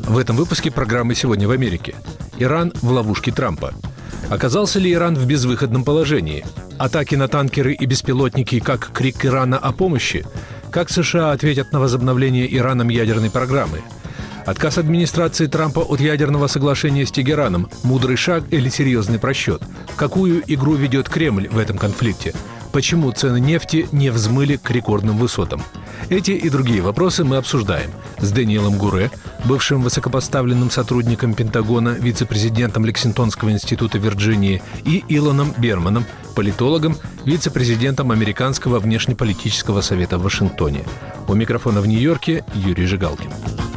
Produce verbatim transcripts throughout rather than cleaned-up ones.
В этом выпуске программы «Сегодня в Америке». Иран в ловушке Трампа. Оказался ли Иран в безвыходном положении? Атаки на танкеры и беспилотники как крик Ирана о помощи? Как США ответят на возобновление Ираном ядерной программы? Отказ администрации Трампа от ядерного соглашения с Тегераном – мудрый шаг или серьезный просчет? Какую игру ведет Кремль в этом конфликте? Почему цены нефти не взмыли к рекордным высотам? Эти и другие вопросы мы обсуждаем с Дэниелом Гуре, бывшим высокопоставленным сотрудником Пентагона, вице-президентом Лексингтонского института Вирджинии, и Илоном Берманом, политологом, вице-президентом Американского внешнеполитического совета в Вашингтоне. У микрофона в Нью-Йорке Юрий Жигалкин.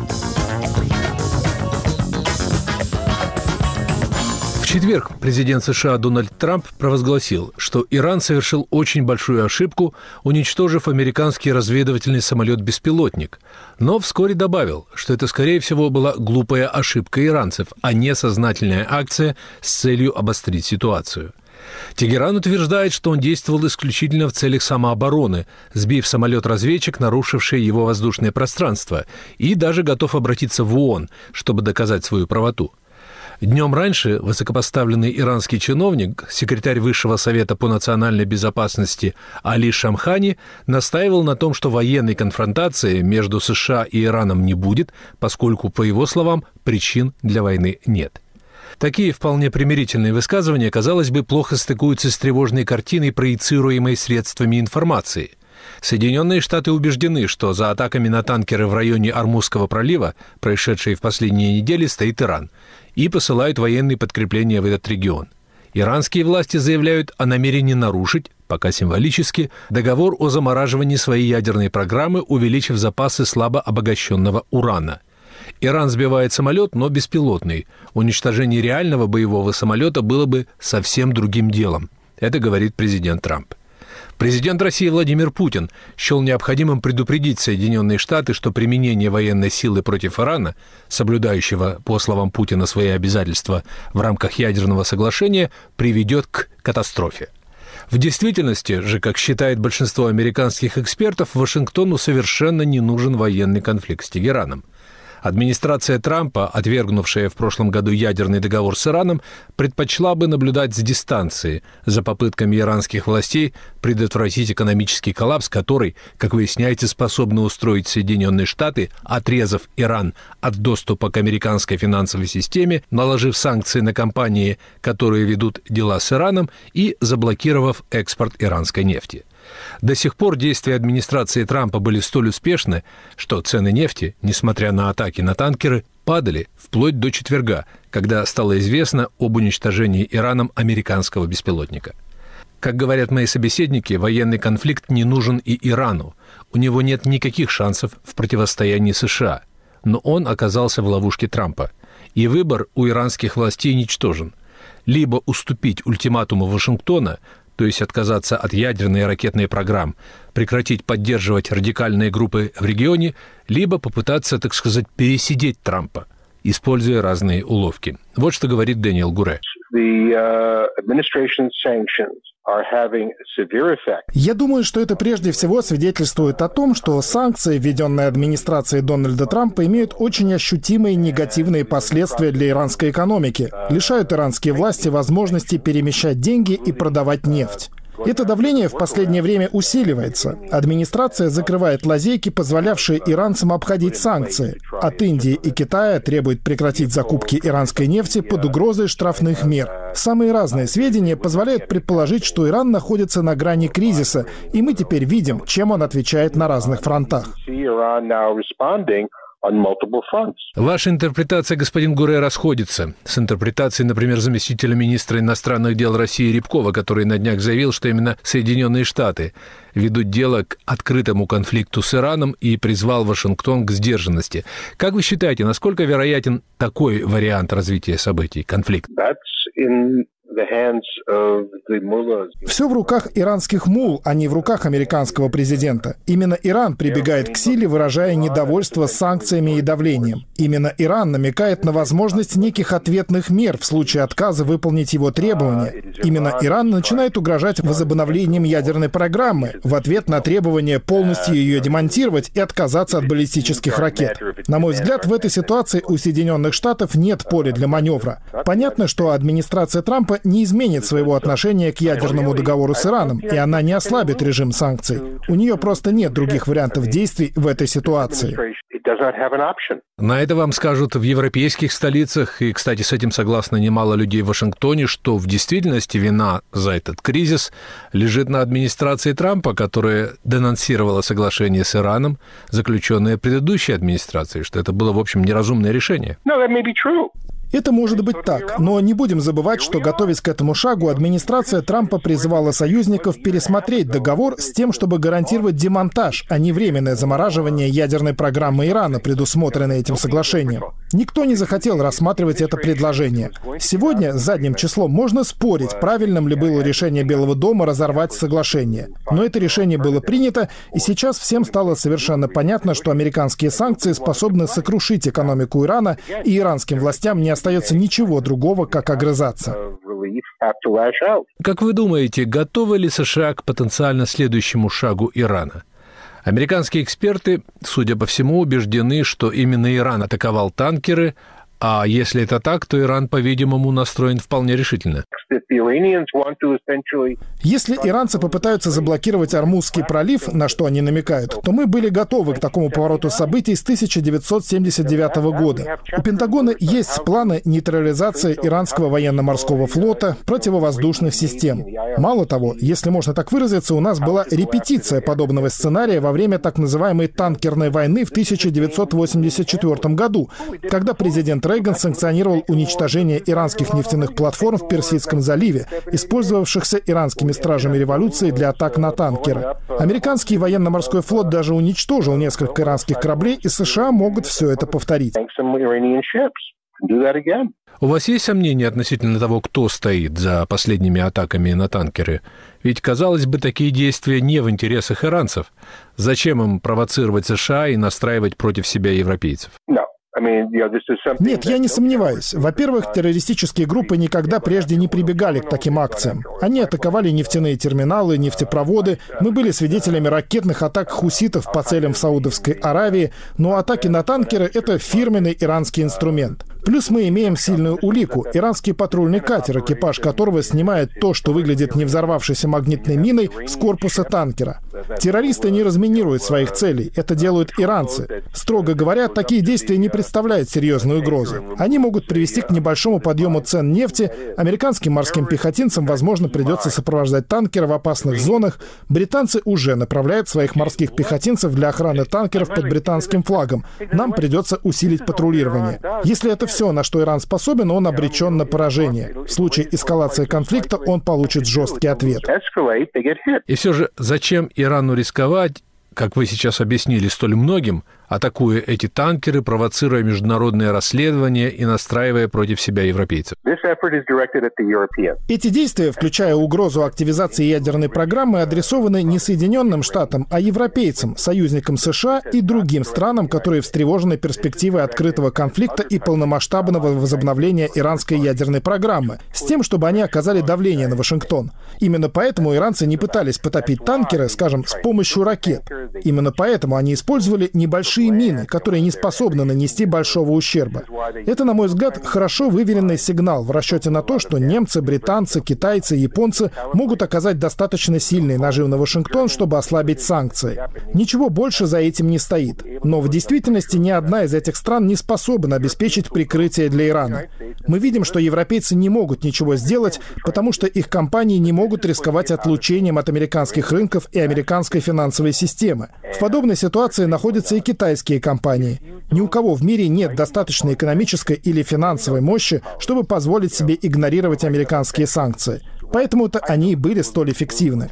В четверг президент США Дональд Трамп провозгласил, что Иран совершил очень большую ошибку, уничтожив американский разведывательный самолет-беспилотник, но вскоре добавил, что это, скорее всего, была глупая ошибка иранцев, а не сознательная акция с целью обострить ситуацию. Тегеран утверждает, что он действовал исключительно в целях самообороны, сбив самолет-разведчик, нарушивший его воздушное пространство, и даже готов обратиться в ООН, чтобы доказать свою правоту. Днем раньше высокопоставленный иранский чиновник, секретарь Высшего совета по национальной безопасности Али Шамхани, настаивал на том, что военной конфронтации между США и Ираном не будет, поскольку, по его словам, причин для войны нет. Такие вполне примирительные высказывания, казалось бы, плохо стыкуются с тревожной картиной, проецируемой средствами информации. Соединенные Штаты убеждены, что за атаками на танкеры в районе Ормузского пролива, происшедшие в последние недели, стоит Иран, и посылают военные подкрепления в этот регион. Иранские власти заявляют о намерении нарушить, пока символически, договор о замораживании своей ядерной программы, увеличив запасы слабо обогащенного урана. Иран сбивает самолет, но беспилотный. Уничтожение реального боевого самолета было бы совсем другим делом. Это говорит президент Трамп. Президент России Владимир Путин счел необходимым предупредить Соединенные Штаты, что применение военной силы против Ирана, соблюдающего, по словам Путина, свои обязательства в рамках ядерного соглашения, приведет к катастрофе. В действительности же, как считает большинство американских экспертов, Вашингтону совершенно не нужен военный конфликт с Тегераном. Администрация Трампа, отвергнувшая в прошлом году ядерный договор с Ираном, предпочла бы наблюдать с дистанции за попытками иранских властей предотвратить экономический коллапс, который, как выясняется, способны устроить Соединенные Штаты, отрезав Иран от доступа к американской финансовой системе, наложив санкции на компании, которые ведут дела с Ираном, и заблокировав экспорт иранской нефти. До сих пор действия администрации Трампа были столь успешны, что цены нефти, несмотря на атаки на танкеры, падали вплоть до четверга, когда стало известно об уничтожении Ираном американского беспилотника. Как говорят мои собеседники, военный конфликт не нужен и Ирану. У него нет никаких шансов в противостоянии США. Но он оказался в ловушке Трампа. И выбор у иранских властей ничтожен. Либо уступить ультиматуму Вашингтона, то есть отказаться от ядерной и ракетной программ, прекратить поддерживать радикальные группы в регионе, либо попытаться, так сказать, пересидеть Трампа, используя разные уловки. Вот что говорит Дэниел Гуре. Я думаю, что это прежде всего свидетельствует о том, что санкции, введенные администрацией Дональда Трампа, имеют очень ощутимые негативные последствия для иранской экономики, лишают иранские власти возможности перемещать деньги и продавать нефть. Это давление в последнее время усиливается. Администрация закрывает лазейки, позволявшие иранцам обходить санкции. От Индии и Китая требует прекратить закупки иранской нефти под угрозой штрафных мер. Самые разные сведения позволяют предположить, что Иран находится на грани кризиса, и мы теперь видим, чем он отвечает на разных фронтах. Ваша интерпретация, господин Гуре, расходится с интерпретацией, например, заместителя министра иностранных дел России Рябкова, который на днях заявил, что именно Соединенные Штаты ведут дело к открытому конфликту с Ираном и призвал Вашингтон к сдержанности. Как вы считаете, насколько вероятен такой вариант развития событий, конфликт? Все в руках иранских мулл, а не в руках американского президента. Именно Иран прибегает к силе, выражая недовольство санкциями и давлением. Именно Иран намекает на возможность неких ответных мер в случае отказа выполнить его требования. Именно Иран начинает угрожать возобновлением ядерной программы в ответ на требование полностью ее демонтировать и отказаться от баллистических ракет. На мой взгляд, в этой ситуации у Соединенных Штатов нет поля для маневра. Понятно, что администрация Трампа не изменит своего отношения к ядерному договору с Ираном, и она не ослабит режим санкций. У нее просто нет других вариантов действий в этой ситуации. На это вам скажут в европейских столицах, и, кстати, с этим согласны немало людей в Вашингтоне, что в действительности вина за этот кризис лежит на администрации Трампа, которая денонсировала соглашение с Ираном, заключенное предыдущей администрацией, что это было, в общем, неразумное решение. Это может быть так, но не будем забывать, что, готовясь к этому шагу, администрация Трампа призывала союзников пересмотреть договор с тем, чтобы гарантировать демонтаж, а не временное замораживание ядерной программы Ирана, предусмотренной этим соглашением. Никто не захотел рассматривать это предложение. Сегодня, задним числом, можно спорить, правильным ли было решение Белого дома разорвать соглашение. Но это решение было принято, и сейчас всем стало совершенно понятно, что американские санкции способны сокрушить экономику Ирана, и иранским властям не остается ничего другого, как огрызаться. Как вы думаете, готовы ли США к потенциально следующему шагу Ирана? Американские эксперты, судя по всему, убеждены, что именно Иран атаковал танкеры, а если это так, то Иран, по-видимому, настроен вполне решительно. Если иранцы попытаются заблокировать Ормузский пролив, на что они намекают, то мы были готовы к такому повороту событий с тысяча девятьсот семьдесят девятого года. У Пентагона есть планы нейтрализации иранского военно-морского флота, противовоздушных систем. Мало того, если можно так выразиться, у нас была репетиция подобного сценария во время так называемой танкерной войны в тысяча девятьсот восемьдесят четвёртом году, когда президент Рейган санкционировал уничтожение иранских нефтяных платформ в Персидском заливе, использовавшихся иранскими стражами революции для атак на танкеры. Американский военно-морской флот даже уничтожил несколько иранских кораблей, и США могут все это повторить. У вас есть сомнения относительно того, кто стоит за последними атаками на танкеры? Ведь, казалось бы, такие действия не в интересах иранцев. Зачем им провоцировать США и настраивать против себя европейцев? Нет, я не сомневаюсь. Во-первых, террористические группы никогда прежде не прибегали к таким акциям. Они атаковали нефтяные терминалы, нефтепроводы. Мы были свидетелями ракетных атак хуситов по целям в Саудовской Аравии, но атаки на танкеры — это фирменный иранский инструмент. Плюс мы имеем сильную улику — иранский патрульный катер, экипаж которого снимает то, что выглядит не взорвавшейся магнитной миной, с корпуса танкера. Террористы не разминируют своих целей, это делают иранцы. Строго говоря, такие действия не представляют серьезной угрозы. Они могут привести к небольшому подъему цен нефти, американским морским пехотинцам, возможно, придется сопровождать танкеры в опасных зонах. Британцы уже направляют своих морских пехотинцев для охраны танкеров под британским флагом. Нам придется усилить патрулирование. Если это все, на что Иран способен, он обречен на поражение. В случае эскалации конфликта он получит жесткий ответ. И все же, зачем Ирану рисковать, как вы сейчас объяснили столь многим, атакуя эти танкеры, провоцируя международные расследования и настраивая против себя европейцев? Эти действия, включая угрозу активизации ядерной программы, адресованы не Соединенным Штатам, а европейцам, союзникам США и другим странам, которые встревожены перспективой открытого конфликта и полномасштабного возобновления иранской ядерной программы, с тем, чтобы они оказали давление на Вашингтон. Именно поэтому иранцы не пытались потопить танкеры, скажем, с помощью ракет. Именно поэтому они использовали небольшие мины, которые не способны нанести большого ущерба. Это, на мой взгляд, хорошо выверенный сигнал в расчете на то, что немцы, британцы, китайцы и японцы могут оказать достаточно сильный нажим на Вашингтон, чтобы ослабить санкции. Ничего больше за этим не стоит. Но в действительности ни одна из этих стран не способна обеспечить прикрытие для Ирана. Мы видим, что европейцы не могут ничего сделать, потому что их компании не могут рисковать отлучением от американских рынков и американской финансовой системы. В подобной ситуации находятся и китайские компании. Ни у кого в мире нет достаточной экономической или финансовой мощи, чтобы позволить себе игнорировать американские санкции. Поэтому-то они и были столь эффективны.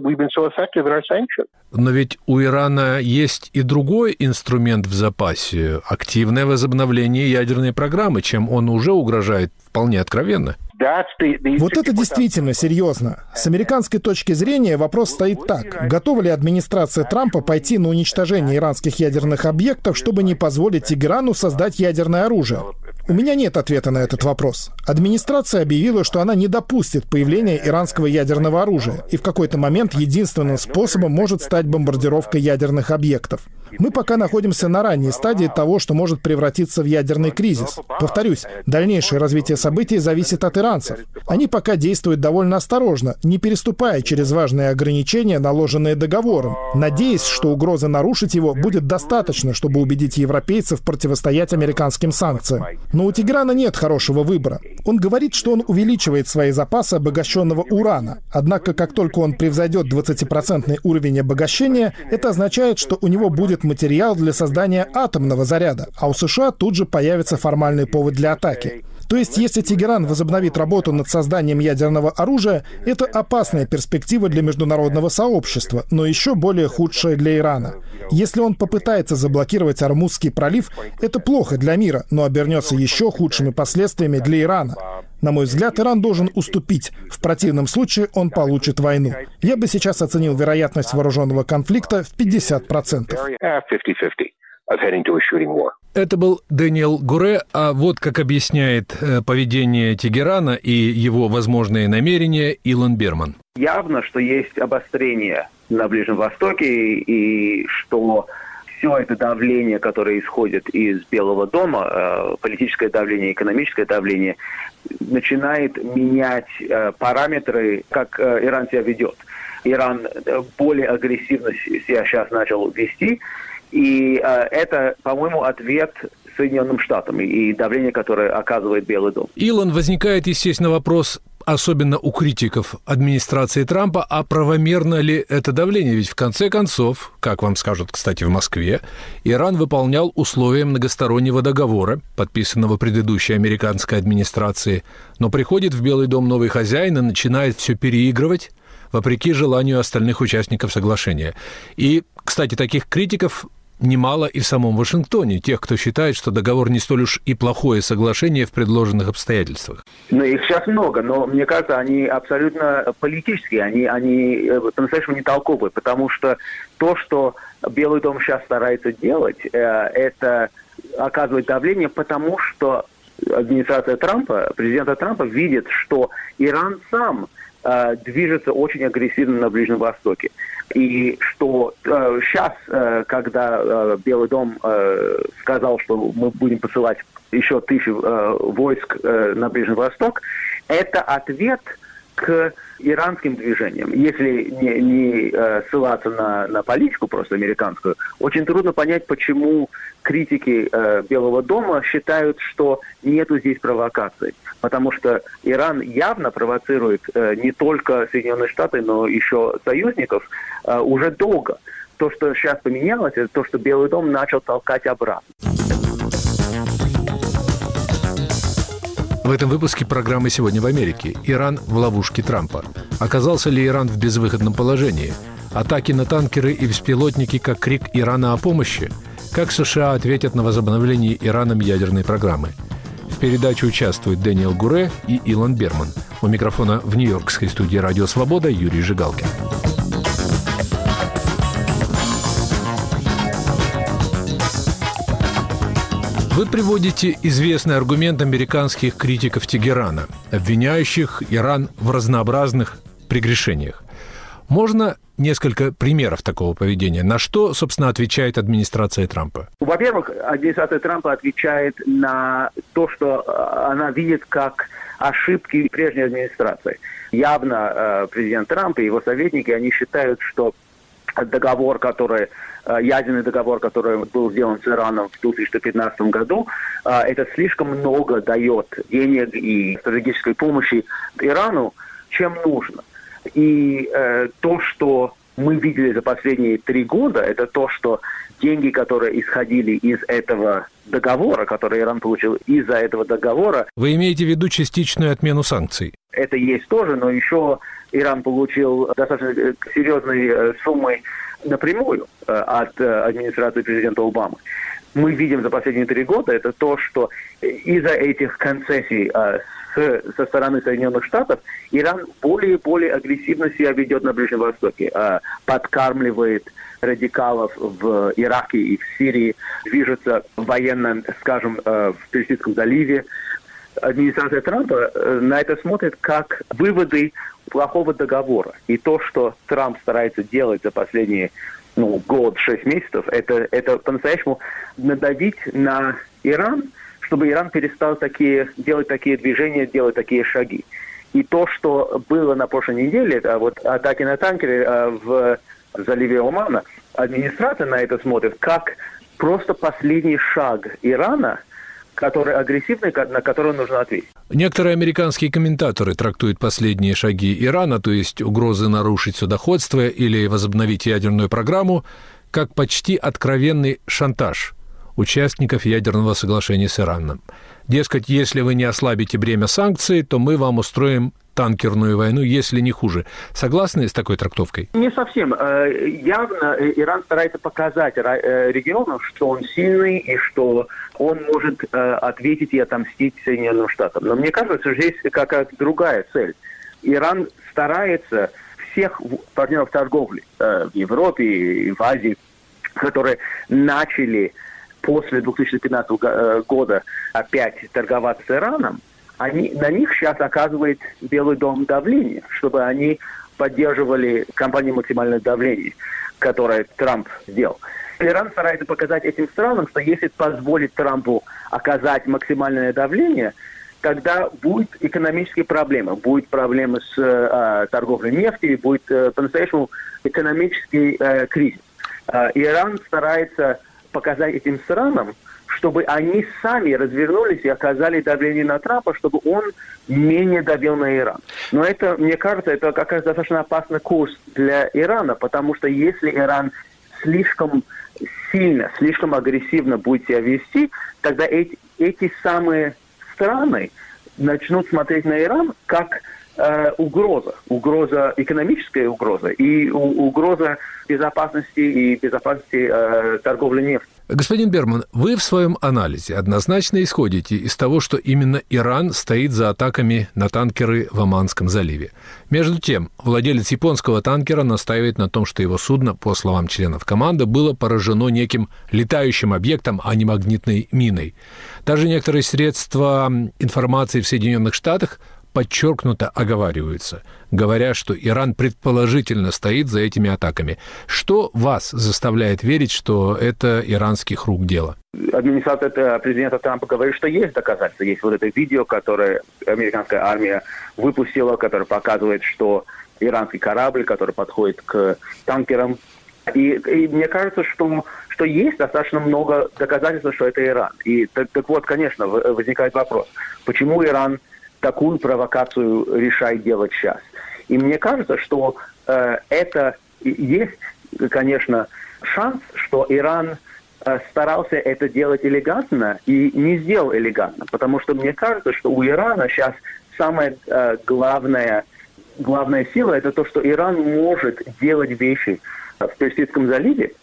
Но ведь у Ирана есть и другой инструмент в запасе — активное возобновление ядерной программы, чем он уже угрожает угрожает вполне откровенно. Вот это действительно серьезно. С американской точки зрения вопрос стоит так. Готова ли администрация Трампа пойти на уничтожение иранских ядерных объектов, чтобы не позволить Тегерану создать ядерное оружие? У меня нет ответа на этот вопрос. Администрация объявила, что она не допустит появления иранского ядерного оружия, и в какой-то момент единственным способом может стать бомбардировка ядерных объектов. Мы пока находимся на ранней стадии того, что может превратиться в ядерный кризис. Повторюсь, дальнейшее развитие событий зависит от иранцев. Они пока действуют довольно осторожно, не переступая через важные ограничения, наложенные договором, надеясь, что угрозы нарушить его будет достаточно, чтобы убедить европейцев противостоять американским санкциям. Но у Тегерана нет хорошего выбора. Он говорит, что он увеличивает свои запасы обогащенного урана. Однако, как только он превзойдет двадцатипроцентный уровень обогащения, это означает, что у него будет материал для создания атомного заряда, а у США тут же появится формальный повод для атаки. То есть, если Тегеран возобновит работу над созданием ядерного оружия, это опасная перспектива для международного сообщества, но еще более худшая для Ирана. Если он попытается заблокировать Ормузский пролив, это плохо для мира, но обернется еще худшими последствиями для Ирана. На мой взгляд, Иран должен уступить. В противном случае он получит войну. Я бы сейчас оценил вероятность вооруженного конфликта в пятьдесят процентов. Это был Дэниел Гуре, а вот как объясняет э, поведение Тегерана и его возможные намерения Илон Берман. Явно, что есть обострение на Ближнем Востоке, и что все это давление, которое исходит из Белого дома, э, политическое давление, экономическое давление, начинает менять э, параметры, как э, Иран себя ведет. Иран более агрессивно себя сейчас начал вести, и э, это, по-моему, ответ Соединенным Штатам и давление, которое оказывает Белый дом. Илон, возникает, естественно, вопрос, особенно у критиков администрации Трампа, а правомерно ли это давление? Ведь в конце концов, как вам скажут, кстати, в Москве, Иран выполнял условия многостороннего договора, подписанного предыдущей американской администрацией, но приходит в Белый дом новый хозяин и начинает все переигрывать, вопреки желанию остальных участников соглашения. И, кстати, таких критиков немало и в самом Вашингтоне, тех, кто считает, что договор не столь уж и плохое соглашение в предложенных обстоятельствах. Ну, их сейчас много, но мне кажется, они абсолютно политические, они, они по-настоящему не толковые, потому что то, что Белый дом сейчас старается делать, это оказывать давление, потому что администрация Трампа, президента Трампа видит, что Иран сам движется очень агрессивно на Ближнем Востоке. И что э, сейчас, э, когда э, Белый дом э, сказал, что мы будем посылать еще тысячу э, войск э, на Ближний Восток, это ответ к иранским движениям. Если не, не э, ссылаться на, на политику просто американскую, очень трудно понять, почему критики э, Белого дома считают, что нету здесь провокаций. Потому что Иран явно провоцирует э, не только Соединенные Штаты, но еще союзников э, уже долго. То, что сейчас поменялось, это то, что Белый дом начал толкать обратно. В этом выпуске программы «Сегодня в Америке». Иран в ловушке Трампа. Оказался ли Иран в безвыходном положении? Атаки на танкеры и беспилотники как крик Ирана о помощи? Как США ответят на возобновление Ираном ядерной программы? В передаче участвуют Дэниел Гуре и Илон Берман. У микрофона в нью-йоркской студии «Радио Свобода» Юрий Жигалкин. Вы приводите известный аргумент американских критиков Тегерана, обвиняющих Иран в разнообразных прегрешениях. Можно несколько примеров такого поведения? На что, собственно, отвечает администрация Трампа? Во-первых, администрация Трампа отвечает на то, что она видит как ошибки прежней администрации. Явно э, президент Трамп и его советники, они считают, что договор, который, ядерный договор, который был сделан с Ираном в две тысячи пятнадцатом году, это слишком много дает денег и стратегической помощи Ирану, чем нужно. И э, то, что мы видели за последние три года, это то, что деньги, которые исходили из этого договора, который Иран получил из-за этого договора... Вы имеете в виду частичную отмену санкций? Это есть тоже, но еще Иран получил достаточно серьезные суммы напрямую от администрации президента Обамы. мы видим за последние три года, это то, что из-за этих концессий э, с, со стороны Соединенных Штатов Иран более и более агрессивно себя ведет на Ближнем Востоке, э, подкармливает радикалов в Ираке и в Сирии, движется военно, скажем, э, в Персидском заливе. Администрация Трампа э, на это смотрит как выводы плохого договора. И то, что Трамп старается делать за последние ну, год, шесть месяцев, это, это по-настоящему надавить на Иран, чтобы Иран перестал такие, делать такие движения, делать такие шаги. И то, что было на прошлой неделе, это вот атаки на танкеры э, в заливе Омана, администрация на это смотрит как просто последний шаг Ирана, который агрессивный, на который нужно ответить. Некоторые американские комментаторы трактуют последние шаги Ирана, то есть угрозы нарушить судоходство или возобновить ядерную программу, как почти откровенный шантаж участников ядерного соглашения с Ираном. Дескать, если вы не ослабите бремя санкций, то мы вам устроим танкерную войну, если не хуже. Согласны с такой трактовкой? Не совсем. Явно Иран старается показать региону, что он сильный и что он может ответить и отомстить Соединенным Штатам. Но мне кажется, что здесь какая-то другая цель. Иран старается всех партнеров торговли в Европе и в Азии, которые начали после две тысячи пятнадцатого года опять торговаться с Ираном, они, на них сейчас оказывает Белый дом давление, чтобы они поддерживали кампанию максимального давления, которое Трамп сделал. Иран старается показать этим странам, что если позволить Трампу оказать максимальное давление, тогда будут экономические проблемы. Будут проблемы с э, торговлей нефти, будет э, по-настоящему экономический э, кризис. Э, Иран старается показать этим странам, чтобы они сами развернулись и оказали давление на Трампа, чтобы он менее давил на Иран. Но это, мне кажется, это как-то достаточно опасный курс для Ирана, потому что если Иран слишком сильно, слишком агрессивно будет себя вести, тогда эти, эти самые страны начнут смотреть на Иран как э, угроза. Угроза, экономическая угроза и у, угроза безопасности и безопасности э, торговли нефтью. Господин Берман, вы в своем анализе однозначно исходите из того, что именно Иран стоит за атаками на танкеры в Оманском заливе. Между тем, владелец японского танкера настаивает на том, что его судно, по словам членов команды, было поражено неким летающим объектом, а не магнитной миной. Даже некоторые средства информации в Соединенных Штатах подчеркнуто оговариваются, говоря, что Иран предположительно стоит за этими атаками. Что вас заставляет верить, что это иранских рук дело? Администрация президента Трампа говорит, что есть доказательства. Есть вот это видео, которое американская армия выпустила, которое показывает, что иранский корабль, который подходит к танкерам. И, и мне кажется, что, что есть достаточно много доказательств, что это Иран. И так, так вот, конечно, возникает вопрос, почему Иран такую провокацию решает делать сейчас. И мне кажется, что э, это есть, конечно, шанс, что Иран э, старался это делать элегантно и не сделал элегантно. Потому что мне кажется, что у Ирана сейчас самая э, главная, главная сила – это то, что Иран может делать вещи в Персидском заливе,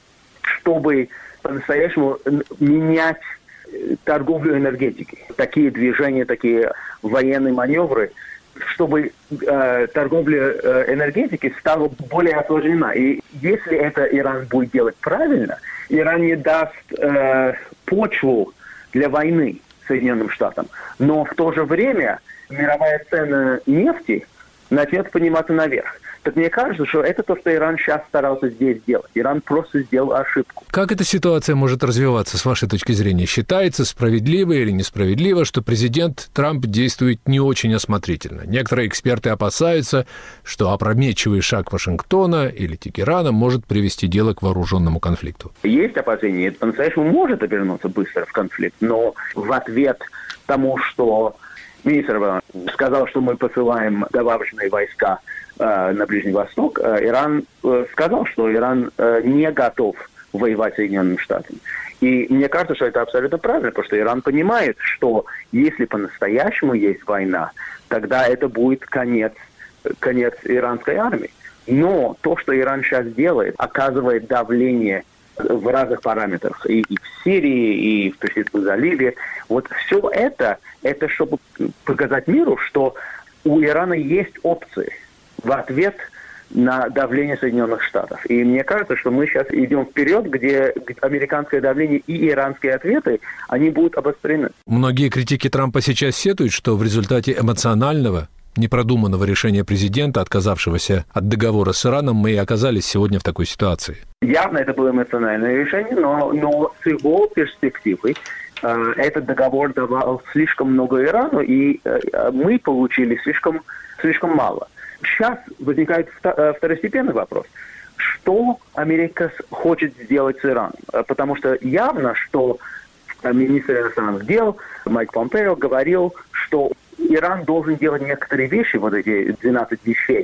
чтобы по-настоящему менять торговлю энергетикой. Такие движения, такие военные маневры, чтобы э, торговля э, энергетики стала более осложнена. И если это Иран будет делать правильно, Иран не даст э, почву для войны Соединенным Штатам. Но в то же время мировая цена нефти начнет подниматься наверх. Так мне кажется, что это то, что Иран сейчас старался здесь сделать. Иран просто сделал ошибку. Как эта ситуация может развиваться, с вашей точки зрения? Считается справедливо или несправедливо, что президент Трамп действует не очень осмотрительно? Некоторые эксперты опасаются, что опрометчивый шаг Вашингтона или Тегерана может привести дело к вооруженному конфликту. Есть опасения. Это по-настоящему может обернуться быстро в конфликт, но в ответ тому, что министр сказал, что мы посылаем добавочные войска на Ближний Восток, Иран сказал, что Иран не готов воевать с Соединенными Штатами. И мне кажется, что это абсолютно правильно, потому что Иран понимает, что если по-настоящему есть война, тогда это будет конец, конец иранской армии. Но то, что Иран сейчас делает, оказывает давление в разных параметрах. И, и в Сирии, и в Персидском заливе. Вот все это, это чтобы показать миру, что у Ирана есть опции в ответ на давление Соединенных Штатов. И мне кажется, что мы сейчас идем вперед, где американское давление и иранские ответы, они будут обострены. Многие критики Трампа сейчас сетуют, что в результате эмоционального, непродуманного решения президента, отказавшегося от договора с Ираном, мы и оказались сегодня в такой ситуации. Явно это было эмоциональное решение, но, но с его перспективы э, этот договор давал слишком много Ирану, и э, мы получили слишком, слишком мало. Сейчас возникает второстепенный вопрос. Что Америка хочет сделать с Ираном? Потому что явно, что министр иностранных дел Майк Помпео говорил, что Иран должен делать некоторые вещи, вот эти двенадцать вещей,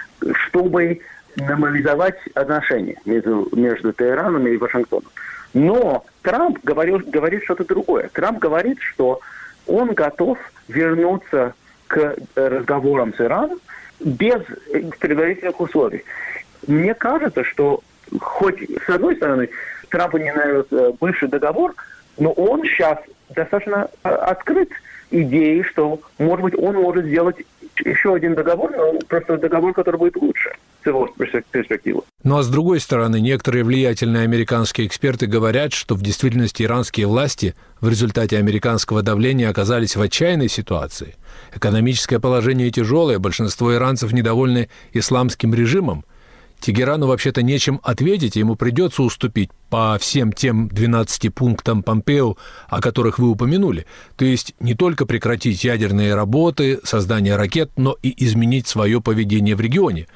чтобы нормализовать отношения между, между Те헤раном и Вашингтоном. Но Трамп говорил, говорит что-то другое. Трамп говорит, что он готов вернуться к разговорам с Ираном без предварительных условий. Мне кажется, что хоть с одной стороны Трампу не нравится бывший договор, но он сейчас достаточно открыт идеей, что, может быть, он может сделать еще один договор, но просто договор, который будет лучше с его перспективы. Ну а с другой стороны, некоторые влиятельные американские эксперты говорят, что в действительности иранские власти в результате американского давления оказались в отчаянной ситуации. Экономическое положение тяжелое, большинство иранцев недовольны исламским режимом. Тегерану вообще-то нечем ответить, ему придется уступить по всем тем двенадцати пунктам Помпео, о которых вы упомянули. То есть не только прекратить ядерные работы, создание ракет, но и изменить свое поведение в регионе.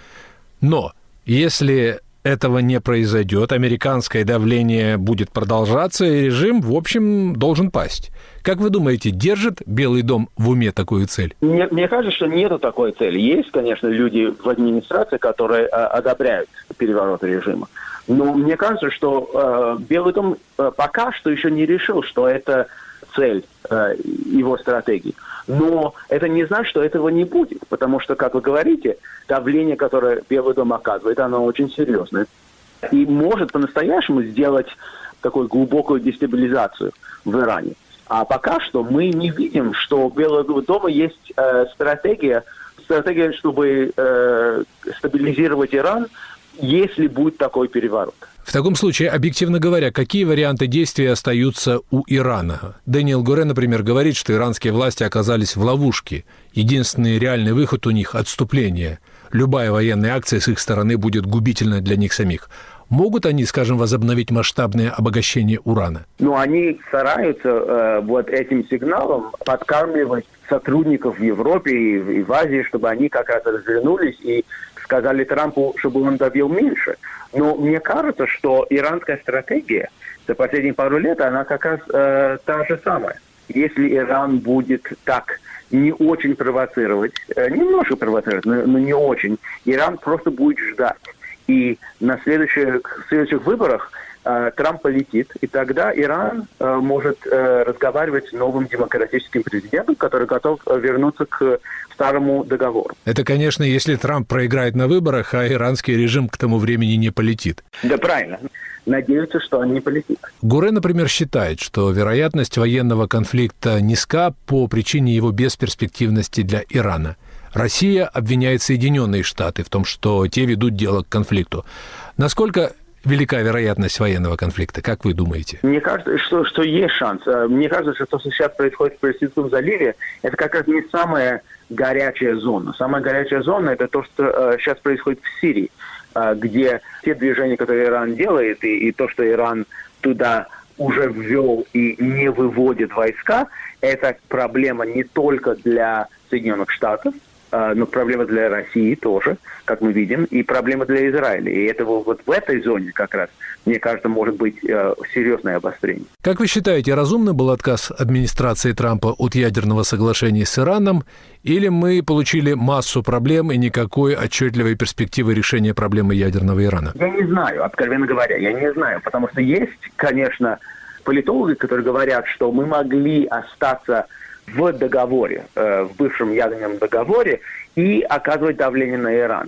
Но если этого не произойдет, американское давление будет продолжаться, и режим, в общем, должен пасть. Как вы думаете, держит Белый дом в уме такую цель? Мне, мне кажется, что нету такой цели. Есть, конечно, люди в администрации, которые э, одобряют переворот режима. Но мне кажется, что э, Белый дом э, пока что еще не решил, что это цель э, его стратегии. Но это не значит, что этого не будет, потому что, как вы говорите, давление, которое Белый дом оказывает, оно очень серьезное. И может по-настоящему сделать такую глубокую дестабилизацию в Иране. А пока что мы не видим, что у Белого дома есть э, стратегия, стратегия, чтобы э, стабилизировать Иран, если будет такой переворот. В таком случае, объективно говоря, какие варианты действий остаются у Ирана? Дэниел Горе, например, говорит, что иранские власти оказались в ловушке. Единственный реальный выход у них – отступление. Любая военная акция с их стороны будет губительна для них самих. Могут они, скажем, возобновить масштабное обогащение урана? Ну, они стараются э, вот этим сигналом подкармливать сотрудников в Европе и, и в Азии, чтобы они как раз развернулись и сказали Трампу, чтобы он добил меньше. Но мне кажется, что иранская стратегия за последние пару лет, она как раз э, та же самая. Если Иран будет так не очень провоцировать, э, немножко провоцировать, но, но не очень, Иран просто будет ждать. И на следующих, следующих выборах э, Трамп полетит, и тогда Иран э, может э, разговаривать с новым демократическим президентом, который готов вернуться к старому договору. Это, конечно, если Трамп проиграет на выборах, а иранский режим к тому времени не полетит. Да, правильно. Надеются, что он не полетит. Горе, например, считает, что вероятность военного конфликта низка по причине его бесперспективности для Ирана. Россия обвиняет Соединенные Штаты в том, что те ведут дело к конфликту. Насколько велика вероятность военного конфликта, как вы думаете? Мне кажется, что, что есть шанс. Мне кажется, что то, что сейчас происходит в Персидском заливе, это как раз не самая горячая зона. Самая горячая зона – это то, что э, сейчас происходит в Сирии, э, где те движения, которые Иран делает, и, и то, что Иран туда уже ввел и не выводит войска, это проблема не только для Соединенных Штатов, но проблема для России тоже, как мы видим, и проблема для Израиля. И это вот в этой зоне как раз, мне кажется, может быть э, серьезное обострение. Как вы считаете, разумный был отказ администрации Трампа от ядерного соглашения с Ираном, или мы получили массу проблем и никакой отчетливой перспективы решения проблемы ядерного Ирана? Я не знаю, откровенно говоря, я не знаю, потому что есть, конечно, политологи, которые говорят, что мы могли остаться в договоре, в бывшем ядерном договоре, и оказывать давление на Иран.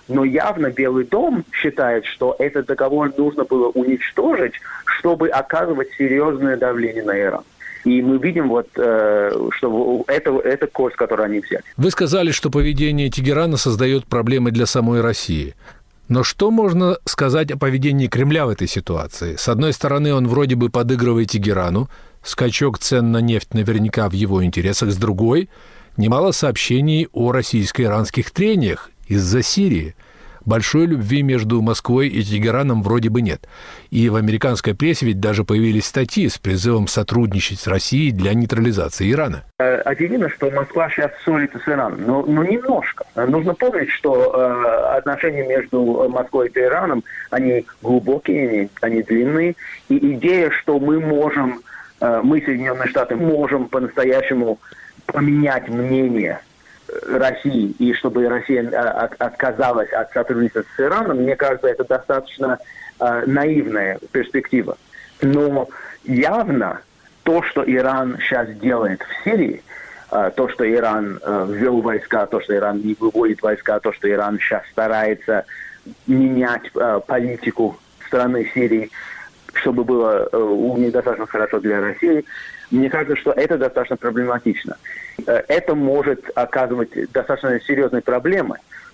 Но явно Белый дом считает, что этот договор нужно было уничтожить, чтобы оказывать серьезное давление на Иран. И мы видим, вот, что это, это курс, который они взяли. Вы сказали, что поведение Тегерана создает проблемы для самой России. Но что можно сказать о поведении Кремля в этой ситуации? С одной стороны, он вроде бы подыгрывает Тегерану, скачок цен на нефть наверняка в его интересах. С другой, немало сообщений о российско-иранских трениях из-за Сирии. Большой любви между Москвой и Тегераном вроде бы нет. И в американской прессе ведь даже появились статьи с призывом сотрудничать с Россией для нейтрализации Ирана. Очевидно, что Москва сейчас ссорится с Ираном, но, но немножко. Нужно помнить, что э, отношения между Москвой и Ираном, они глубокие, они, они длинные. И идея, что мы можем, э, мы, Соединенные Штаты, можем по-настоящему поменять мнение России, и чтобы Россия отказалась от сотрудничества с Ираном, мне кажется, это достаточно э, наивная перспектива. Но явно то, что Иран сейчас делает в Сирии, э, то, что Иран э, ввел войска, то, что Иран не выводит войска, то, что Иран сейчас старается менять э, политику страны Сирии, чтобы было э, недостаточно хорошо для России, мне кажется, что это достаточно проблематично. Это может оказывать достаточно серьезные проблемы,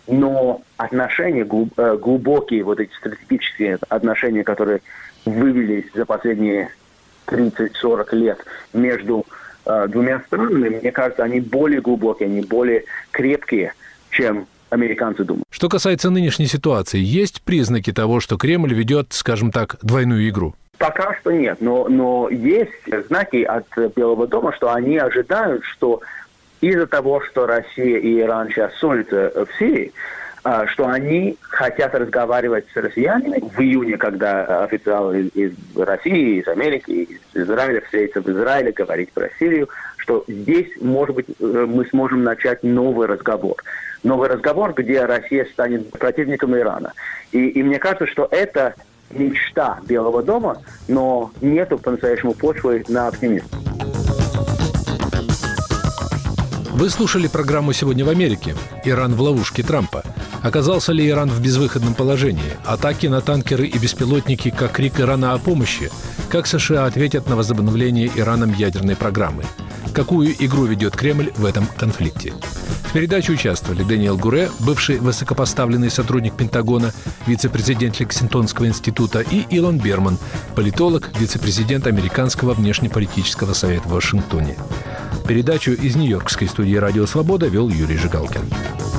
но отношения, глубокие, вот эти стратегические отношения, которые вывелись за последние тридцать-сорок лет между двумя странами, мне кажется, они более глубокие, они более крепкие, чем американцы думают. Что касается нынешней ситуации, есть признаки того, что Кремль ведет, скажем так, двойную игру? Пока что нет, но, но есть знаки от Белого дома, что они ожидают, что из-за того, что Россия и Иран сейчас ссорятся в Сирии, что они хотят разговаривать с россиянами в июне, когда официалы из России, из Америки, из Израиля встретятся в Израиле, говорить про Сирию, что здесь, может быть, мы сможем начать новый разговор. Новый разговор, где Россия станет противником Ирана. И, и мне кажется, что это мечта Белого дома, но нету по-настоящему почвы на оптимизм. Вы слушали программу «Сегодня в Америке». Иран в ловушке Трампа. Оказался ли Иран в безвыходном положении? Атаки на танкеры и беспилотники как крик Ирана о помощи? Как США ответят на возобновление Ираном ядерной программы? Какую игру ведет Кремль в этом конфликте? В передаче участвовали Дэниел Гуре, бывший высокопоставленный сотрудник Пентагона, вице-президент Лексингтонского института, и Илон Берман, политолог, вице-президент Американского внешнеполитического совета в Вашингтоне. Передачу из нью-йоркской студии «Радио Свобода» вел Юрий Жигалкин.